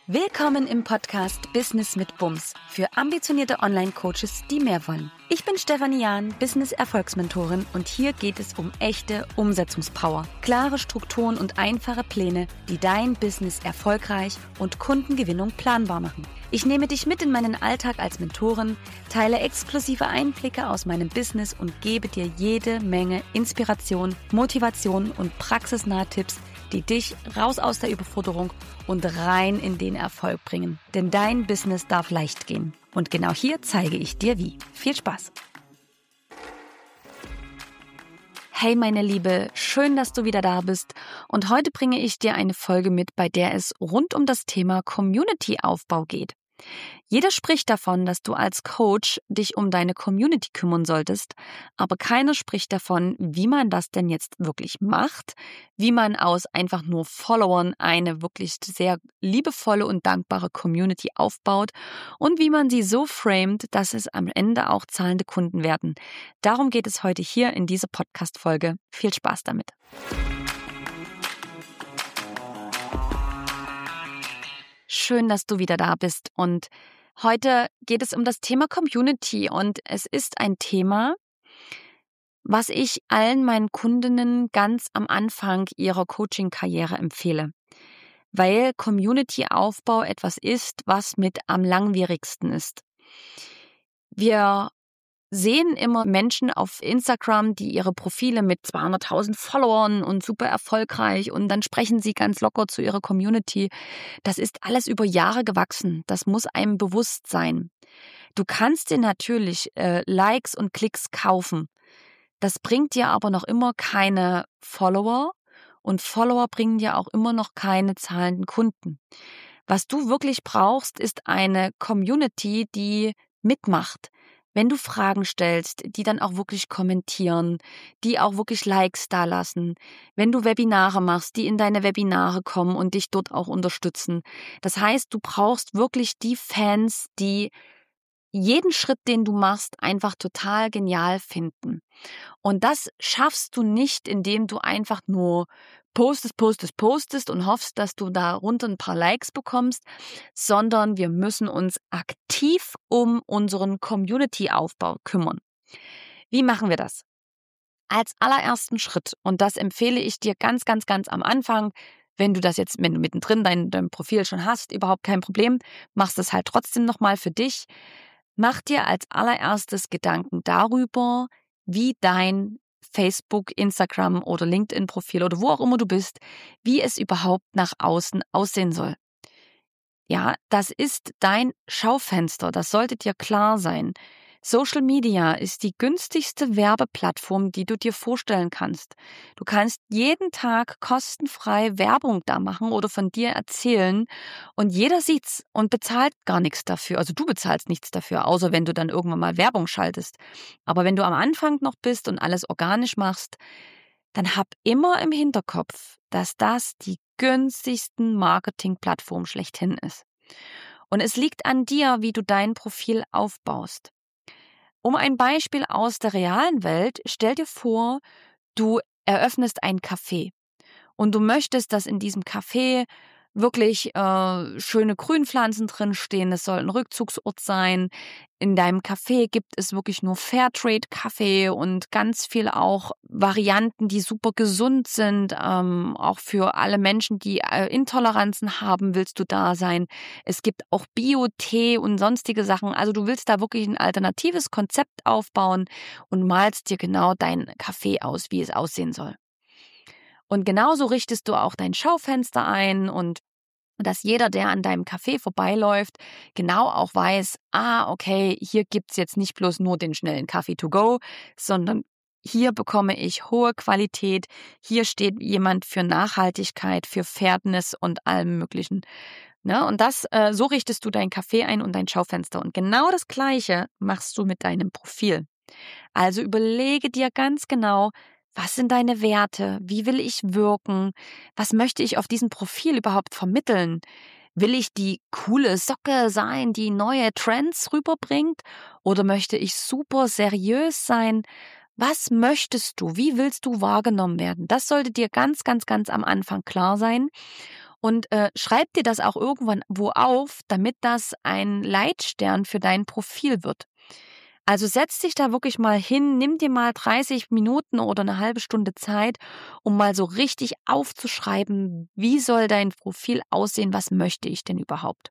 Willkommen im Podcast Business mit Bums für ambitionierte Online-Coaches, die mehr wollen. Ich bin Stefanie Jahn, Business-Erfolgsmentorin und hier geht es um echte Umsetzungspower, klare Strukturen und einfache Pläne, die dein Business erfolgreich und Kundengewinnung planbar machen. Ich nehme dich mit in meinen Alltag als Mentorin, teile exklusive Einblicke aus meinem Business und gebe dir jede Menge Inspiration, Motivation und praxisnahe Tipps, die dich raus aus der Überforderung und rein in den Erfolg bringen. Denn dein Business darf leicht gehen. Und genau hier zeige ich dir wie. Viel Spaß! Hey meine Liebe, schön, dass du wieder da bist. Und heute bringe ich dir eine Folge mit, bei der es rund um das Thema Community-Aufbau geht. Jeder spricht davon, dass du als Coach dich um deine Community kümmern solltest, aber keiner spricht davon, wie man das denn jetzt wirklich macht, wie man aus einfach nur Followern eine wirklich sehr liebevolle und dankbare Community aufbaut und wie man sie so framet, dass es am Ende auch zahlende Kunden werden. Darum geht es heute hier in dieser Podcast-Folge. Viel Spaß damit! Schön, dass du wieder da bist und heute geht es um das Thema Community und es ist ein Thema, was ich allen meinen Kundinnen ganz am Anfang ihrer Coaching-Karriere empfehle, weil Community-Aufbau etwas ist, was mit am langwierigsten ist. Wir sehen immer Menschen auf Instagram, die ihre Profile mit 200.000 Followern und super erfolgreich und dann sprechen sie ganz locker zu ihrer Community. Das ist alles über Jahre gewachsen. Das muss einem bewusst sein. Du kannst dir natürlich Likes und Klicks kaufen. Das bringt dir aber noch immer keine Follower und Follower bringen dir auch immer noch keine zahlenden Kunden. Was du wirklich brauchst, ist eine Community, die mitmacht. Wenn du Fragen stellst, die dann auch wirklich kommentieren, die auch wirklich Likes dalassen, wenn du Webinare machst, die in deine Webinare kommen und dich dort auch unterstützen. Das heißt, du brauchst wirklich die Fans, die jeden Schritt, den du machst, einfach total genial finden. Und das schaffst du nicht, indem du einfach nur postest und hoffst, dass du darunter ein paar Likes bekommst, sondern wir müssen uns aktiv um unseren Community-Aufbau kümmern. Wie machen wir das? Als allerersten Schritt, und das empfehle ich dir ganz am Anfang, wenn du mittendrin dein Profil schon hast, überhaupt kein Problem, machst es halt trotzdem nochmal für dich. Mach dir als allererstes Gedanken darüber, wie dein Facebook, Instagram oder LinkedIn-Profil oder wo auch immer du bist, wie es überhaupt nach außen aussehen soll. Ja, das ist dein Schaufenster, das sollte dir klar sein. Social Media ist die günstigste Werbeplattform, die du dir vorstellen kannst. Du kannst jeden Tag kostenfrei Werbung da machen oder von dir erzählen und jeder sieht's und bezahlt gar nichts dafür. Also du bezahlst nichts dafür, außer wenn du dann irgendwann mal Werbung schaltest. Aber wenn du am Anfang noch bist und alles organisch machst, dann hab immer im Hinterkopf, dass das die günstigsten Marketingplattform schlechthin ist. Und es liegt an dir, wie du dein Profil aufbaust. Um ein Beispiel aus der realen Welt, stell dir vor, du eröffnest ein Café und du möchtest, dass in diesem Café wirklich schöne Grünpflanzen drin stehen. Es soll ein Rückzugsort sein. In deinem Café gibt es wirklich nur Fairtrade-Kaffee und ganz viel auch Varianten, die super gesund sind. Auch für alle Menschen, die Intoleranzen haben, willst du da sein. Es gibt auch Bio-Tee und sonstige Sachen. Also du willst da wirklich ein alternatives Konzept aufbauen und malst dir genau dein Café aus, wie es aussehen soll. Und genauso richtest du auch dein Schaufenster ein und dass jeder, der an deinem Café vorbeiläuft, genau auch weiß, okay, hier gibt's jetzt nicht bloß nur den schnellen Kaffee to go, sondern hier bekomme ich hohe Qualität, hier steht jemand für Nachhaltigkeit, für Fairness und allem Möglichen. Ne? Und so richtest du dein Café ein und dein Schaufenster. Und genau das Gleiche machst du mit deinem Profil. Also überlege dir ganz genau, was sind deine Werte? Wie will ich wirken? Was möchte ich auf diesem Profil überhaupt vermitteln? Will ich die coole Socke sein, die neue Trends rüberbringt? Oder möchte ich super seriös sein? Was möchtest du? Wie willst du wahrgenommen werden? Das sollte dir ganz am Anfang klar sein. Und schreib dir das auch irgendwann wo auf, damit das ein Leitstern für dein Profil wird. Also setz dich da wirklich mal hin, nimm dir mal 30 Minuten oder eine halbe Stunde Zeit, um mal so richtig aufzuschreiben, wie soll dein Profil aussehen, was möchte ich denn überhaupt?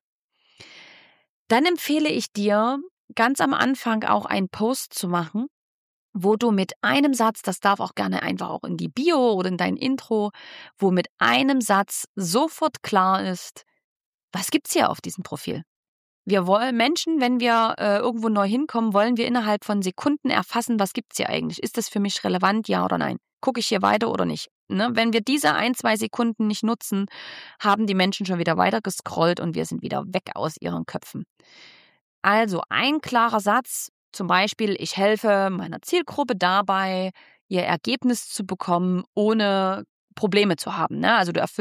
Dann empfehle ich dir, ganz am Anfang auch einen Post zu machen, wo du mit einem Satz, das darf auch gerne einfach auch in die Bio oder in dein Intro, wo mit einem Satz sofort klar ist, was gibt's hier auf diesem Profil? Wir wollen Menschen, wenn wir irgendwo neu hinkommen, wollen wir innerhalb von Sekunden erfassen, was gibt's hier eigentlich? Ist das für mich relevant, ja oder nein? Gucke ich hier weiter oder nicht? Ne? Wenn wir diese 1, 2 Sekunden nicht nutzen, haben die Menschen schon wieder weiter gescrollt und wir sind wieder weg aus ihren Köpfen. Also ein klarer Satz, zum Beispiel, ich helfe meiner Zielgruppe dabei, ihr Ergebnis zu bekommen, ohne Probleme zu haben. Ne? Also du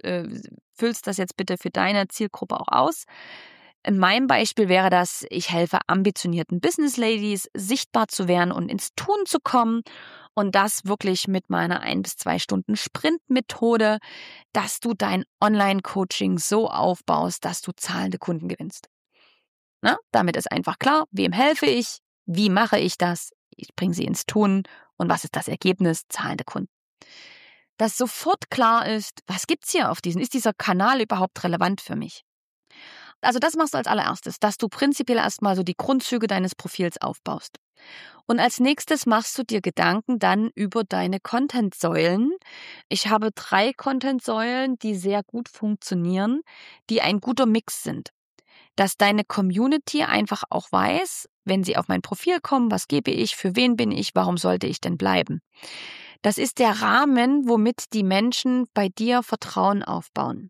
füllst das jetzt bitte für deine Zielgruppe auch aus. In meinem Beispiel wäre das, ich helfe ambitionierten Business Ladies, sichtbar zu werden und ins Tun zu kommen. Und das wirklich mit meiner 1 bis 2 Stunden Sprint-Methode, dass du dein Online-Coaching so aufbaust, dass du zahlende Kunden gewinnst. Na, damit ist einfach klar, wem helfe ich, wie mache ich das, ich bringe sie ins Tun und was ist das Ergebnis? Zahlende Kunden. Dass sofort klar ist, was gibt's hier auf diesen, ist dieser Kanal überhaupt relevant für mich? Also das machst du als allererstes, dass du prinzipiell erstmal so die Grundzüge deines Profils aufbaust. Und als nächstes machst du dir Gedanken dann über deine Content-Säulen. Ich habe 3 Content-Säulen, die sehr gut funktionieren, die ein guter Mix sind. Dass deine Community einfach auch weiß, wenn sie auf mein Profil kommen, was gebe ich, für wen bin ich, warum sollte ich denn bleiben? Das ist der Rahmen, womit die Menschen bei dir Vertrauen aufbauen.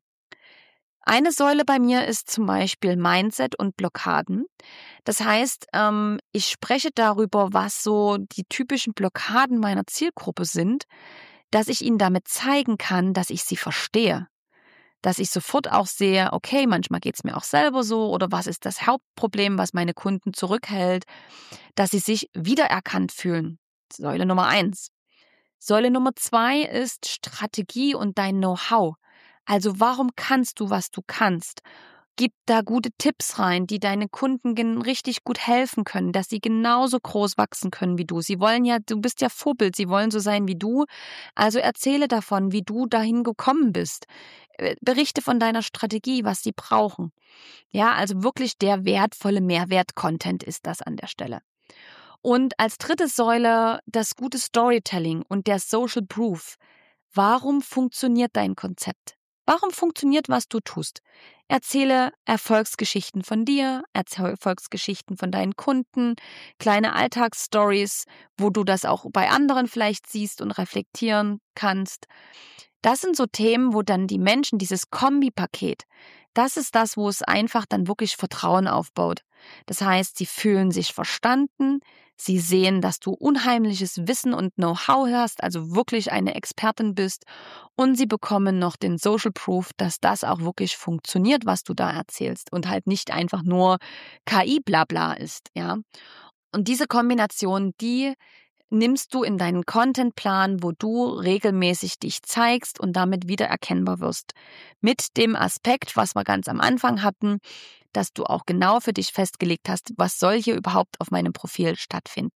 Eine Säule bei mir ist zum Beispiel Mindset und Blockaden. Das heißt, ich spreche darüber, was so die typischen Blockaden meiner Zielgruppe sind, dass ich ihnen damit zeigen kann, dass ich sie verstehe. Dass ich sofort auch sehe, okay, manchmal geht es mir auch selber so oder was ist das Hauptproblem, was meine Kunden zurückhält, dass sie sich wiedererkannt fühlen. Säule Nummer 1. Säule Nummer 2 ist Strategie und dein Know-how. Also warum kannst du, was du kannst? Gib da gute Tipps rein, die deinen Kunden richtig gut helfen können, dass sie genauso groß wachsen können wie du. Sie wollen ja, du bist ja Vorbild, sie wollen so sein wie du. Also erzähle davon, wie du dahin gekommen bist. Berichte von deiner Strategie, was sie brauchen. Ja, also wirklich der wertvolle Mehrwert-Content ist das an der Stelle. Und als dritte Säule das gute Storytelling und der Social Proof. Warum funktioniert dein Konzept? Warum funktioniert, was du tust? Erzähle Erfolgsgeschichten von dir, Erfolgsgeschichten von deinen Kunden, kleine Alltagsstories, wo du das auch bei anderen vielleicht siehst und reflektieren kannst. Das sind so Themen, wo dann die Menschen, dieses Kombipaket, das ist das, wo es einfach dann wirklich Vertrauen aufbaut. Das heißt, sie fühlen sich verstanden, sie sehen, dass du unheimliches Wissen und Know-how hast, also wirklich eine Expertin bist und sie bekommen noch den Social Proof, dass das auch wirklich funktioniert, was du da erzählst und halt nicht einfach nur KI-Blabla ist, ja. Und diese Kombination, die nimmst du in deinen Contentplan, wo du regelmäßig dich zeigst und damit wieder erkennbar wirst. Mit dem Aspekt, was wir ganz am Anfang hatten, dass du auch genau für dich festgelegt hast, was soll hier überhaupt auf meinem Profil stattfinden.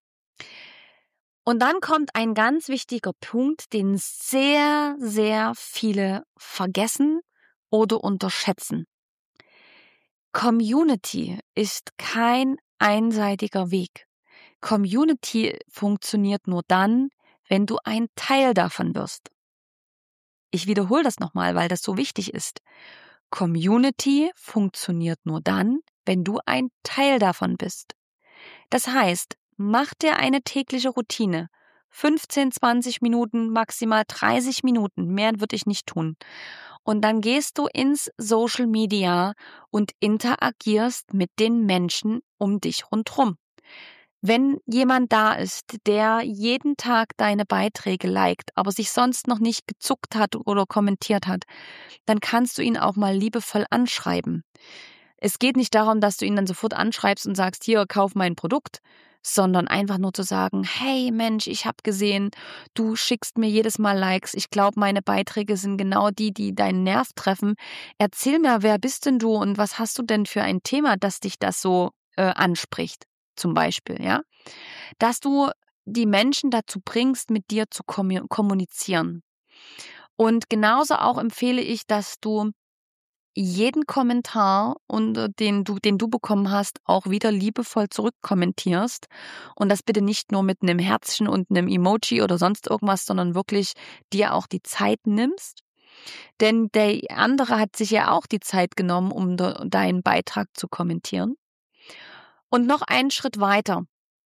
Und dann kommt ein ganz wichtiger Punkt, den sehr, sehr viele vergessen oder unterschätzen. Community ist kein einseitiger Weg. Community funktioniert nur dann, wenn du ein Teil davon wirst. Ich wiederhole das nochmal, weil das so wichtig ist. Community funktioniert nur dann, wenn du ein Teil davon bist. Das heißt, mach dir eine tägliche Routine. 15, 20 Minuten, maximal 30 Minuten. Mehr würde ich nicht tun. Und dann gehst du ins Social Media und interagierst mit den Menschen um dich rundherum. Wenn jemand da ist, der jeden Tag deine Beiträge liked, aber sich sonst noch nicht gezuckt hat oder kommentiert hat, dann kannst du ihn auch mal liebevoll anschreiben. Es geht nicht darum, dass du ihn dann sofort anschreibst und sagst, hier, kauf mein Produkt, sondern einfach nur zu sagen, hey Mensch, ich habe gesehen, du schickst mir jedes Mal Likes. Ich glaube, meine Beiträge sind genau die deinen Nerv treffen. Erzähl mir, wer bist denn du und was hast du denn für ein Thema, das dich das so anspricht, zum Beispiel, ja? Dass du die Menschen dazu bringst, mit dir zu kommunizieren. Und genauso auch empfehle ich, dass du jeden Kommentar den du bekommen hast, auch wieder liebevoll zurückkommentierst. Und das bitte nicht nur mit einem Herzchen und einem Emoji oder sonst irgendwas, sondern wirklich dir auch die Zeit nimmst. Denn der andere hat sich ja auch die Zeit genommen, um deinen Beitrag zu kommentieren. Und noch einen Schritt weiter.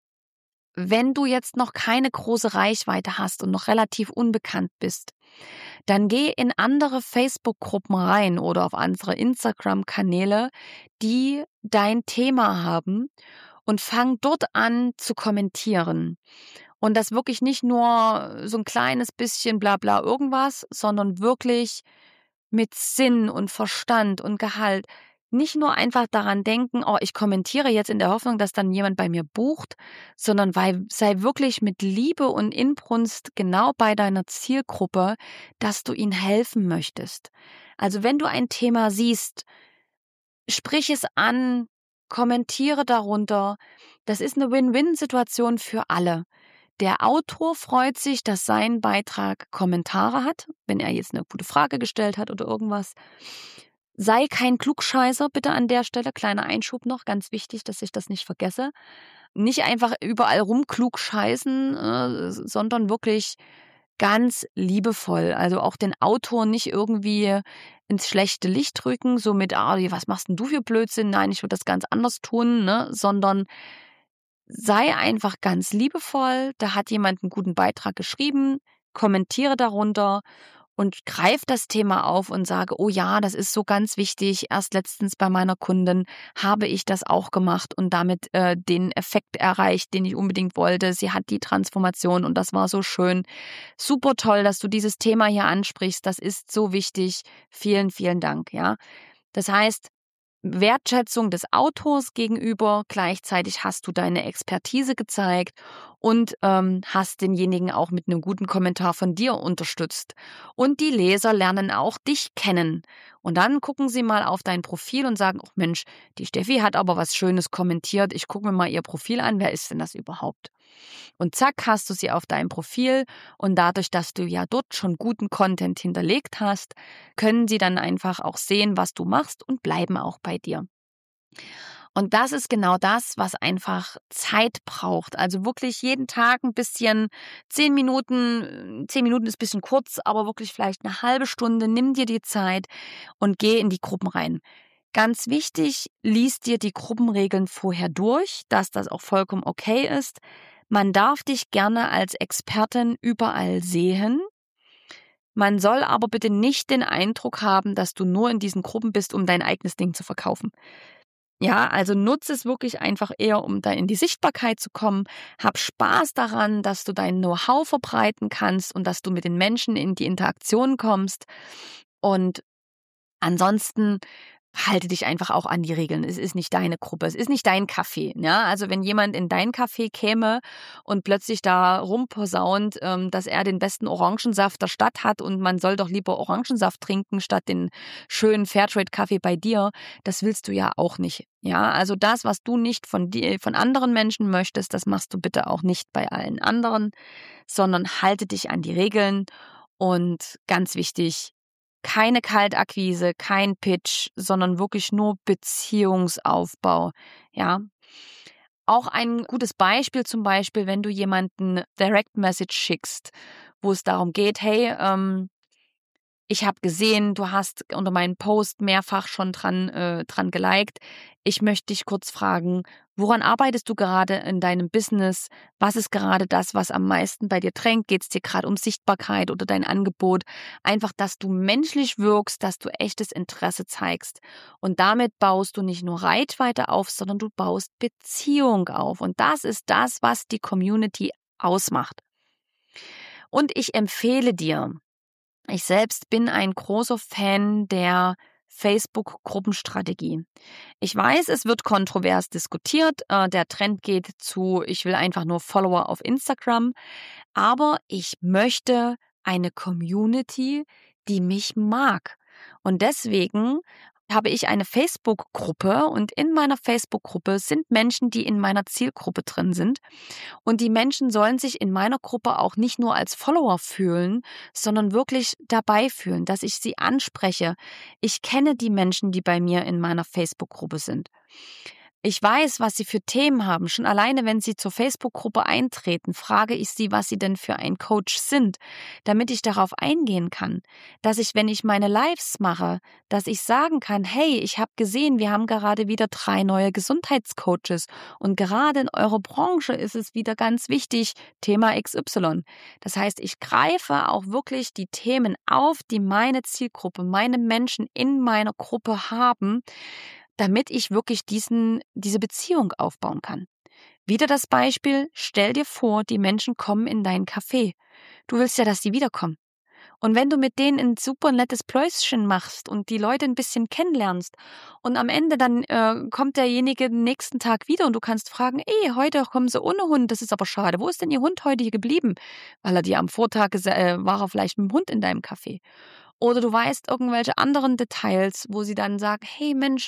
Wenn du jetzt noch keine große Reichweite hast und noch relativ unbekannt bist, dann geh in andere Facebook-Gruppen rein oder auf andere Instagram-Kanäle, die dein Thema haben und fang dort an zu kommentieren. Und das wirklich nicht nur so ein kleines bisschen bla bla irgendwas, sondern wirklich mit Sinn und Verstand und Gehalt. Nicht nur einfach daran denken, oh, ich kommentiere jetzt in der Hoffnung, dass dann jemand bei mir bucht, sondern sei wirklich mit Liebe und Inbrunst genau bei deiner Zielgruppe, dass du ihnen helfen möchtest. Also wenn du ein Thema siehst, sprich es an, kommentiere darunter. Das ist eine Win-Win-Situation für alle. Der Autor freut sich, dass sein Beitrag Kommentare hat, wenn er jetzt eine gute Frage gestellt hat oder irgendwas. Sei kein Klugscheißer, bitte an der Stelle. Kleiner Einschub noch, ganz wichtig, dass ich das nicht vergesse. Nicht einfach überall rumklugscheißen, sondern wirklich ganz liebevoll. Also auch den Autor nicht irgendwie ins schlechte Licht rücken, so mit, was machst denn du für Blödsinn? Nein, ich würde das ganz anders tun, ne? Sondern sei einfach ganz liebevoll. Da hat jemand einen guten Beitrag geschrieben, kommentiere darunter und greif das Thema auf und sage, oh ja, das ist so ganz wichtig. Erst letztens bei meiner Kundin habe ich das auch gemacht und damit den Effekt erreicht, den ich unbedingt wollte. Sie hat die Transformation und das war so schön. Super toll, dass du dieses Thema hier ansprichst. Das ist so wichtig. Vielen, vielen Dank. Ja, das heißt, Wertschätzung des Autors gegenüber, gleichzeitig hast du deine Expertise gezeigt und hast denjenigen auch mit einem guten Kommentar von dir unterstützt. Und die Leser lernen auch dich kennen. Und dann gucken sie mal auf dein Profil und sagen, oh Mensch, die Steffi hat aber was Schönes kommentiert, ich gucke mir mal ihr Profil an, wer ist denn das überhaupt? Und zack, hast du sie auf deinem Profil und dadurch, dass du ja dort schon guten Content hinterlegt hast, können sie dann einfach auch sehen, was du machst und bleiben auch bei dir. Und das ist genau das, was einfach Zeit braucht. Also wirklich jeden Tag ein bisschen 10 Minuten, 10 Minuten ist ein bisschen kurz, aber wirklich vielleicht eine halbe Stunde, nimm dir die Zeit und geh in die Gruppen rein. Ganz wichtig, lies dir die Gruppenregeln vorher durch, dass das auch vollkommen okay ist. Man darf dich gerne als Expertin überall sehen. Man soll aber bitte nicht den Eindruck haben, dass du nur in diesen Gruppen bist, um dein eigenes Ding zu verkaufen. Ja, also nutze es wirklich einfach eher, um da in die Sichtbarkeit zu kommen. Hab Spaß daran, dass du dein Know-how verbreiten kannst und dass du mit den Menschen in die Interaktion kommst. Und ansonsten halte dich einfach auch an die Regeln. Es ist nicht deine Gruppe, es ist nicht dein Café. Ja? Also wenn jemand in dein Café käme und plötzlich da rumposaunt, dass er den besten Orangensaft der Stadt hat und man soll doch lieber Orangensaft trinken statt den schönen Fairtrade-Kaffee bei dir, das willst du ja auch nicht. Ja, also das, was du nicht von anderen Menschen möchtest, das machst du bitte auch nicht bei allen anderen, sondern halte dich an die Regeln und ganz wichtig, keine Kaltakquise, kein Pitch, sondern wirklich nur Beziehungsaufbau. Ja. Auch ein gutes Beispiel zum Beispiel, wenn du jemanden Direct Message schickst, wo es darum geht, hey, ich habe gesehen, du hast unter meinen Post mehrfach schon dran geliked. Ich möchte dich kurz fragen, woran arbeitest du gerade in deinem Business? Was ist gerade das, was am meisten bei dir drängt? Geht es dir gerade um Sichtbarkeit oder dein Angebot? Einfach, dass du menschlich wirkst, dass du echtes Interesse zeigst. Und damit baust du nicht nur Reichweite auf, sondern du baust Beziehung auf. Und das ist das, was die Community ausmacht. Und ich empfehle dir, ich selbst bin ein großer Fan der Facebook-Gruppenstrategie. Ich weiß, es wird kontrovers diskutiert. Der Trend geht zu, ich will einfach nur Follower auf Instagram. Aber ich möchte eine Community, die mich mag. Und deswegen habe ich eine Facebook-Gruppe und in meiner Facebook-Gruppe sind Menschen, die in meiner Zielgruppe drin sind. Und die Menschen sollen sich in meiner Gruppe auch nicht nur als Follower fühlen, sondern wirklich dabei fühlen, dass ich sie anspreche. Ich kenne die Menschen, die bei mir in meiner Facebook-Gruppe sind. Ich weiß, was sie für Themen haben. Schon alleine, wenn sie zur Facebook-Gruppe eintreten, frage ich sie, was sie denn für ein Coach sind, damit ich darauf eingehen kann. Dass ich, wenn ich meine Lives mache, dass ich sagen kann, hey, ich habe gesehen, wir haben gerade wieder 3 neue Gesundheitscoaches und gerade in eurer Branche ist es wieder ganz wichtig, Thema XY. Das heißt, ich greife auch wirklich die Themen auf, die meine Zielgruppe, meine Menschen in meiner Gruppe haben, damit ich wirklich diese Beziehung aufbauen kann. Wieder das Beispiel, stell dir vor, die Menschen kommen in dein Café. Du willst ja, dass die wiederkommen. Und wenn du mit denen ein super nettes Pläuschen machst und die Leute ein bisschen kennenlernst und am Ende dann kommt derjenige den nächsten Tag wieder und du kannst fragen, heute kommen sie ohne Hund, das ist aber schade. Wo ist denn Ihr Hund heute hier geblieben? Weil er dir am Vortag war er vielleicht mit dem Hund in deinem Café. Oder du weißt irgendwelche anderen Details, wo sie dann sagen, hey Mensch,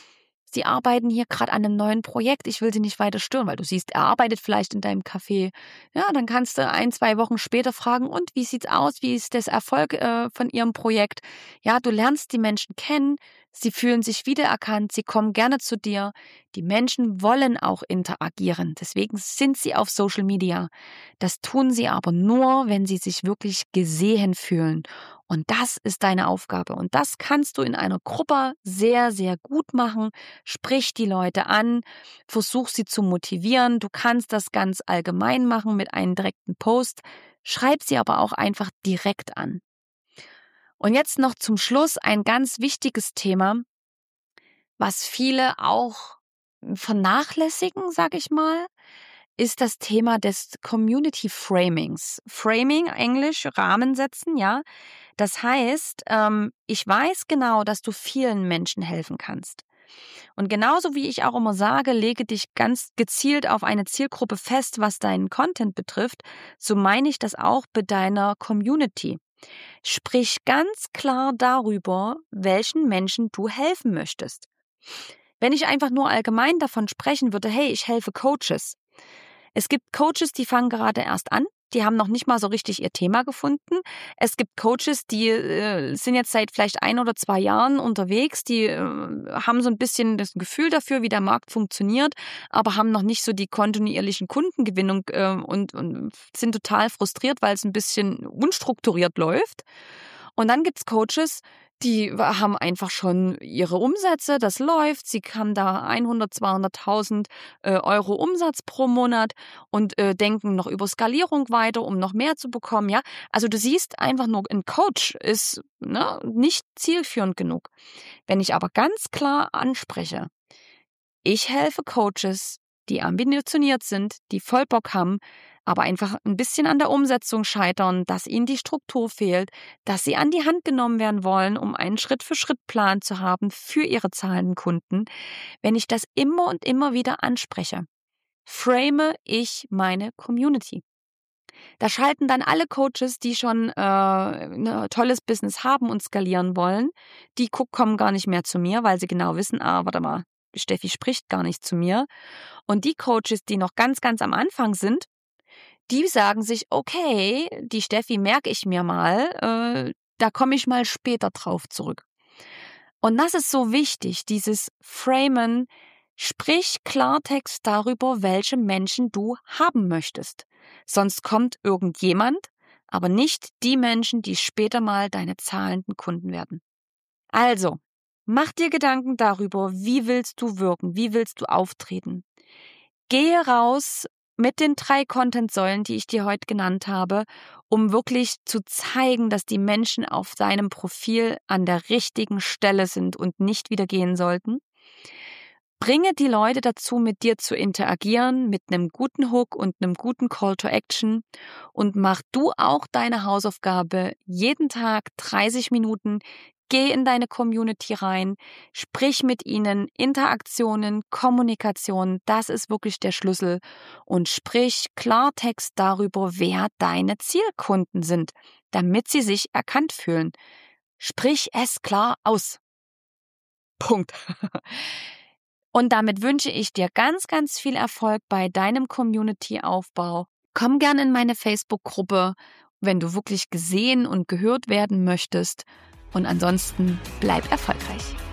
Sie arbeiten hier gerade an einem neuen Projekt, ich will Sie nicht weiter stören, weil du siehst, er arbeitet vielleicht in deinem Café. Ja, dann kannst du 1, 2 Wochen später fragen, und wie sieht's aus, wie ist das Erfolg von Ihrem Projekt? Ja, du lernst die Menschen kennen, sie fühlen sich wiedererkannt, sie kommen gerne zu dir. Die Menschen wollen auch interagieren, deswegen sind sie auf Social Media. Das tun sie aber nur, wenn sie sich wirklich gesehen fühlen. Und das ist deine Aufgabe. Und das kannst du in einer Gruppe sehr, sehr gut machen. Sprich die Leute an, versuch sie zu motivieren. Du kannst das ganz allgemein machen mit einem direkten Post. Schreib sie aber auch einfach direkt an. Und jetzt noch zum Schluss ein ganz wichtiges Thema, was viele auch vernachlässigen, sag ich mal, ist das Thema des Community Framings. Framing, Englisch, Rahmen setzen, ja. Das heißt, ich weiß genau, dass du vielen Menschen helfen kannst. Und genauso wie ich auch immer sage, lege dich ganz gezielt auf eine Zielgruppe fest, was deinen Content betrifft, so meine ich das auch bei deiner Community. Sprich ganz klar darüber, welchen Menschen du helfen möchtest. Wenn ich einfach nur allgemein davon sprechen würde, hey, ich helfe Coaches. Es gibt Coaches, die fangen gerade erst an. Die haben noch nicht mal so richtig ihr Thema gefunden. Es gibt Coaches, die sind jetzt seit vielleicht 1 oder 2 Jahren unterwegs. Die haben so ein bisschen das Gefühl dafür, wie der Markt funktioniert, aber haben noch nicht so die kontinuierlichen Kundengewinnung und sind total frustriert, weil es ein bisschen unstrukturiert läuft. Und dann gibt's Coaches, die haben einfach schon ihre Umsätze, das läuft. Sie haben da 100, 200.000 Euro Umsatz pro Monat und denken noch über Skalierung weiter, um noch mehr zu bekommen. Ja, also du siehst einfach nur, ein Coach ist nicht zielführend genug. Wenn ich aber ganz klar anspreche, ich helfe Coaches, die ambitioniert sind, die voll Bock haben, aber einfach ein bisschen an der Umsetzung scheitern, dass ihnen die Struktur fehlt, dass sie an die Hand genommen werden wollen, um einen Schritt-für-Schritt-Plan zu haben für ihre zahlenden Kunden. Wenn ich das immer und immer wieder anspreche, frame ich meine Community. Da schalten dann alle Coaches, die schon ein tolles Business haben und skalieren wollen, die kommen gar nicht mehr zu mir, weil sie genau wissen, warte mal, Steffi spricht gar nicht zu mir. Und die Coaches, die noch ganz, ganz am Anfang sind, die sagen sich, okay, die Steffi merke ich mir mal, da komme ich mal später drauf zurück. Und das ist so wichtig, dieses Framen. Sprich Klartext darüber, welche Menschen du haben möchtest. Sonst kommt irgendjemand, aber nicht die Menschen, die später mal deine zahlenden Kunden werden. Also, mach dir Gedanken darüber, wie willst du wirken, wie willst du auftreten. Gehe raus mit den 3 Content-Säulen, die ich dir heute genannt habe, um wirklich zu zeigen, dass die Menschen auf deinem Profil an der richtigen Stelle sind und nicht wieder gehen sollten. Bringe die Leute dazu, mit dir zu interagieren, mit einem guten Hook und einem guten Call to Action, und mach du auch deine Hausaufgabe, jeden Tag 30 Minuten Geh in deine Community rein, sprich mit ihnen, Interaktionen, Kommunikation, das ist wirklich der Schlüssel. Und sprich Klartext darüber, wer deine Zielkunden sind, damit sie sich erkannt fühlen. Sprich es klar aus. Punkt. Und damit wünsche ich dir ganz, ganz viel Erfolg bei deinem Community-Aufbau. Komm gern in meine Facebook-Gruppe, wenn du wirklich gesehen und gehört werden möchtest. Und ansonsten bleib erfolgreich.